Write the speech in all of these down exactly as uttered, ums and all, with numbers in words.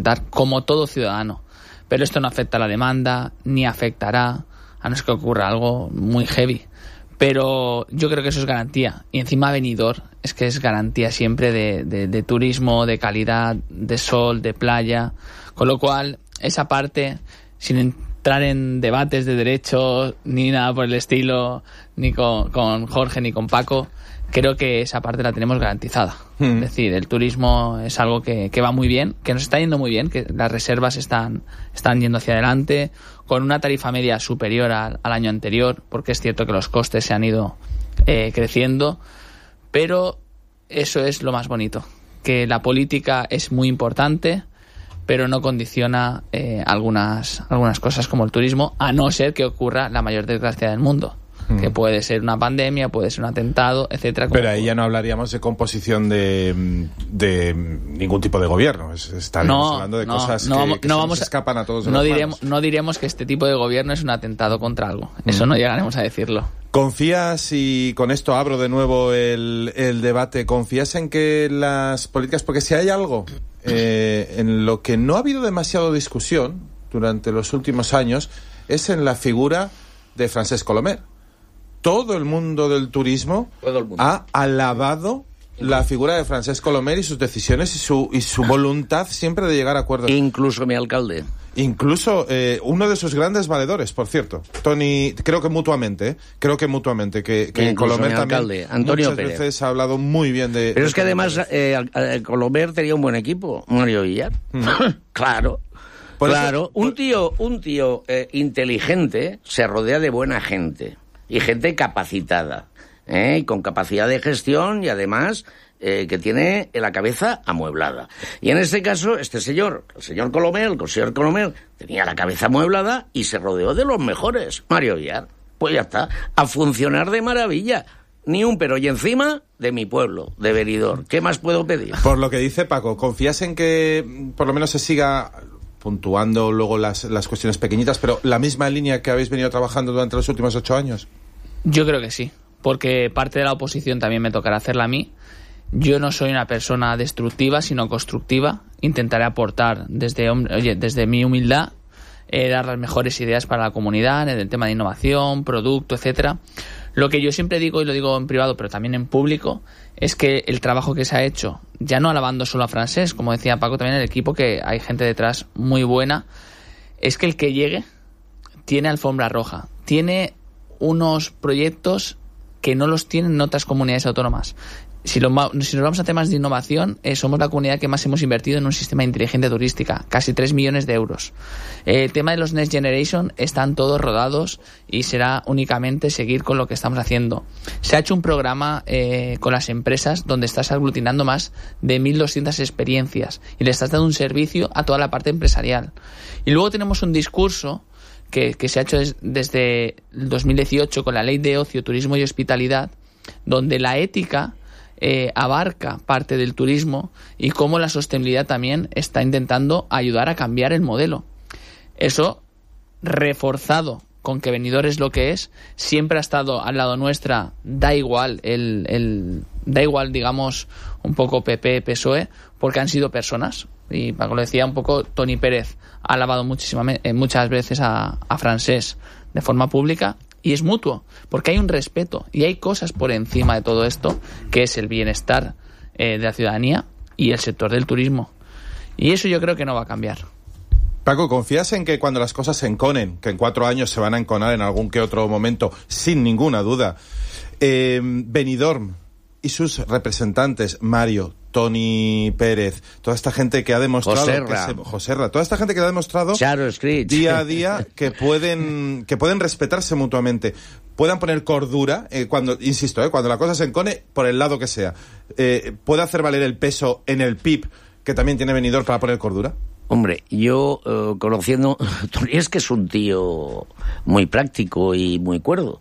intentar, como todo ciudadano. Pero esto no afecta a la demanda, ni afectará, a no ser que ocurra algo muy heavy. Pero yo creo que eso es garantía. Y encima Benidorm es que es garantía siempre de, de, de turismo, de calidad, de sol, de playa. Con lo cual, esa parte, sin entrar en debates de derechos, ni nada por el estilo, ni con, con Jorge, ni con Paco, creo que esa parte la tenemos garantizada. Mm. Es decir, el turismo es algo que, que va muy bien, que nos está yendo muy bien, que las reservas están, están yendo hacia adelante, con una tarifa media superior al, al año anterior, porque es cierto que los costes se han ido eh, creciendo, pero eso es lo más bonito, que la política es muy importante, pero no condiciona eh, algunas, algunas cosas como el turismo, a no ser que ocurra la mayor desgracia del mundo. Que puede ser una pandemia, puede ser un atentado, etcétera. Pero ahí ya no hablaríamos de composición de, de ningún tipo de gobierno. Estaríamos no, hablando de no, cosas no, que, vamos, que no se vamos nos escapan a todos de no las diremos, manos. No diremos que este tipo de gobierno es un atentado contra algo. Eso mm. no llegaremos a decirlo. ¿Confías, y con esto abro de nuevo el, el debate, confías en que las políticas, porque si hay algo eh, en lo que no ha habido demasiado discusión durante los últimos años, es en la figura de Francesc Colomer? Todo el mundo del turismo Todo el mundo. ha alabado la figura de Francesc Colomer y sus decisiones y su y su voluntad siempre de llegar a acuerdos. Incluso mi alcalde. Incluso eh, uno de sus grandes valedores, por cierto. Tony, creo que mutuamente, ¿eh? creo que mutuamente, que, que Colomer también alcalde, Antonio muchas Pérez. veces ha hablado muy bien de... Pero de es que además eh, Colomer tenía un buen equipo, Mario Villar. Mm. Claro. Por claro, eso, por... un tío, un tío eh, inteligente se rodea de buena gente. Y gente capacitada, ¿eh? Y con capacidad de gestión y además eh, que tiene la cabeza amueblada. Y en este caso, este señor, el señor Colomer, el señor Colomer, tenía la cabeza amueblada y se rodeó de los mejores. Mario Villar, pues ya está, a funcionar de maravilla. Ni un pero, y encima de mi pueblo, de Benidorm. ¿Qué más puedo pedir? Por lo que dice Paco, ¿confías en que por lo menos se siga puntuando luego las, las cuestiones pequeñitas, pero la misma línea que habéis venido trabajando durante los últimos ocho años? Yo creo que sí, porque parte de la oposición también me tocará hacerla a mí. Yo no soy una persona destructiva, sino constructiva. Intentaré aportar desde, oye, desde mi humildad, eh, dar las mejores ideas para la comunidad en el tema de innovación, producto, etcétera. Lo que yo siempre digo, y lo digo en privado, pero también en público, es que el trabajo que se ha hecho, ya no alabando solo a Francesc, como decía Paco, también el equipo, que hay gente detrás muy buena, es que el que llegue tiene alfombra roja, tiene unos proyectos que no los tienen en otras comunidades autónomas. Si, lo, si nos vamos a temas de innovación, eh, somos la comunidad que más hemos invertido en un sistema inteligente turística, casi tres millones de euros. Eh, el tema de los Next Generation están todos rodados y será únicamente seguir con lo que estamos haciendo. Se ha hecho un programa eh, con las empresas donde estás aglutinando más de mil doscientas experiencias y le estás dando un servicio a toda la parte empresarial. Y luego tenemos un discurso Que, que se ha hecho des, desde el dos mil dieciocho con la Ley de Ocio, Turismo y Hospitalidad, donde la ética eh, abarca parte del turismo y cómo la sostenibilidad también está intentando ayudar a cambiar el modelo. Eso, reforzado con que Benidorm es lo que es, siempre ha estado al lado nuestra, da igual, el, el da igual, digamos, un poco P P, P S O E, porque han sido personas. Y Paco lo decía un poco, Tony Pérez ha alabado muchísimamente, muchas veces a, a Francesc de forma pública, y es mutuo, porque hay un respeto y hay cosas por encima de todo esto, que es el bienestar eh, de la ciudadanía y el sector del turismo. Y eso yo creo que no va a cambiar. Paco, ¿confías en que cuando las cosas se enconen, que en cuatro años se van a enconar en algún que otro momento, sin ninguna duda, eh, Benidorm y sus representantes, Mario, Tony Pérez, toda esta gente que ha demostrado... Joserra. Que se, Joserra, toda esta gente que ha demostrado día a día que pueden, que pueden respetarse mutuamente, puedan poner cordura, eh, cuando, insisto, eh, cuando la cosa se encone, por el lado que sea, eh, puede hacer valer el peso en el P I B que también tiene Benidorm para poner cordura. Hombre, yo eh, conociendo... Tony es que es un tío muy práctico y muy cuerdo.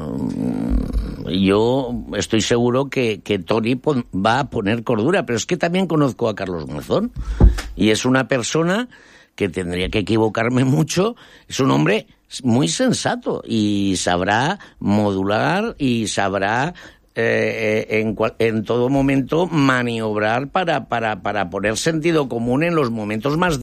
Yo estoy seguro que, que Tony pon, va a poner cordura, pero es que también conozco a Carlos Monzón y es una persona que tendría que equivocarme mucho, es un hombre muy sensato y sabrá modular y sabrá eh, en, en todo momento maniobrar para, para, para poner sentido común en los momentos más